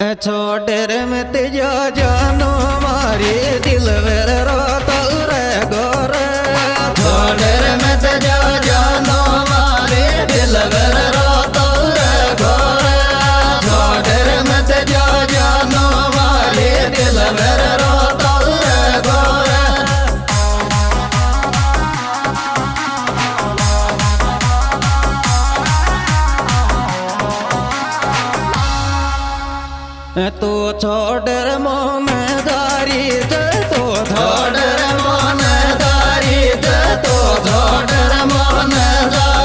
छोटेर में तेजा जानो मारे दिल वेर रोता रे गोरे छोटेर में तेजा जानो मारे दिल वेर रोता रे गोरे छोटेर में तेजा जानो मारे दिल वेर रोता रे गोरे तू छोड़ मन दारी तो छोड़ मन दारी तो छोड़ मन दारी